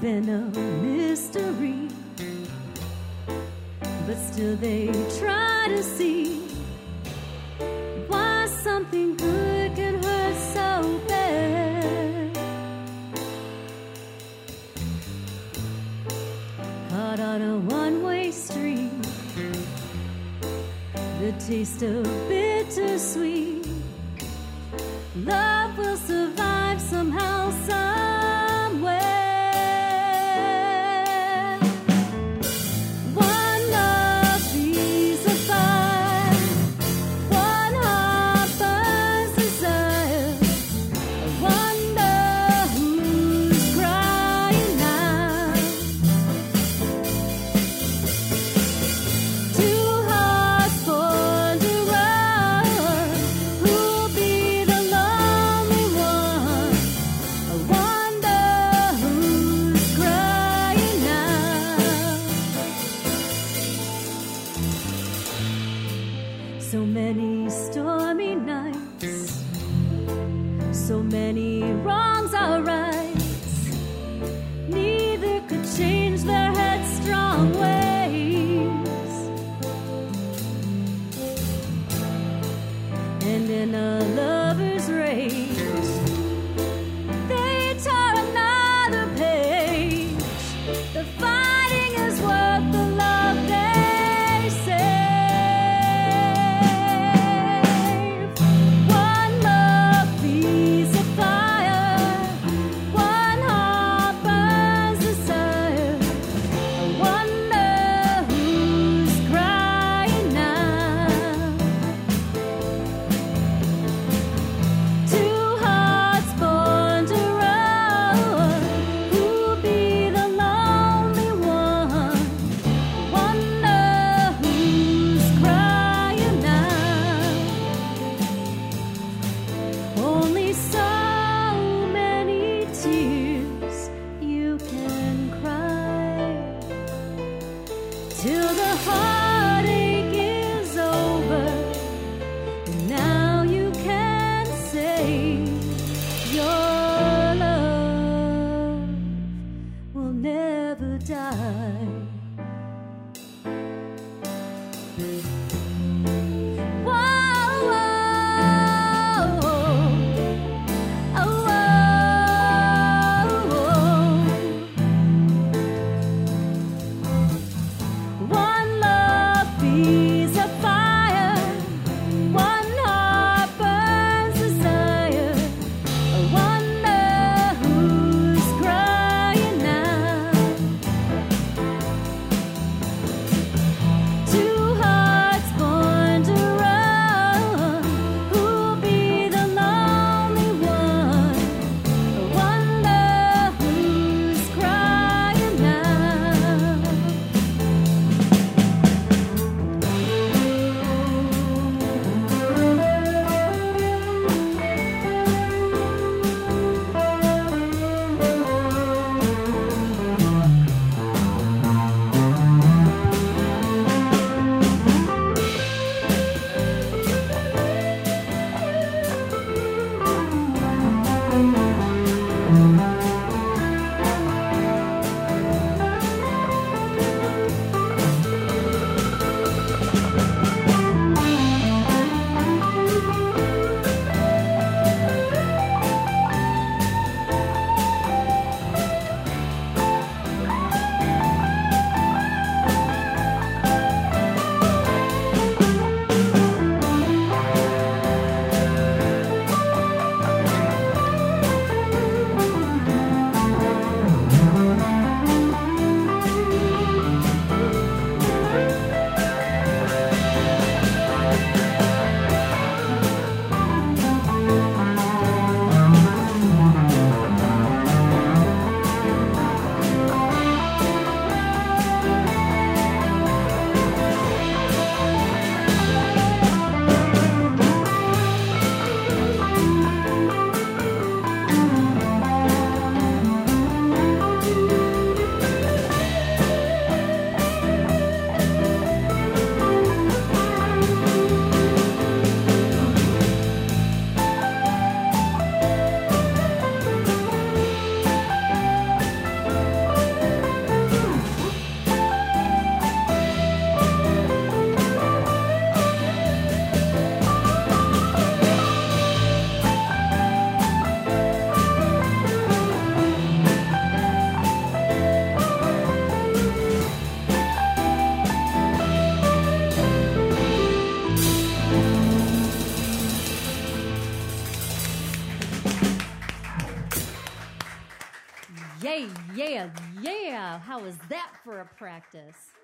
been a mystery, but still they try to see why something good can hurt so bad. Caught on a one-way street, the taste of bittersweet. Love will survive somehow, somewhere. One love feeds a fire, one heart burns desire. I wonder who's crying now. Two hearts born to run, who'll be the lonely one? I wonder who's crying now. So many stormy nights, so many wrongs are rights. Neither could change their headstrong ways. And in a lover's rage, they tore another page. The fighting is worth the love they save. One love feeds a fire, one heart burns desire. I wonder who's crying now. Two hearts born to run, who'll be the lonely one? Wonder who's crying now. Only so many tears you can cry till the heartache is over. Now you can say your love will never die. Whoa, whoa, oh, one love feeds a fire, one heart burns desire. One Yeah, yeah. How was that for a practice?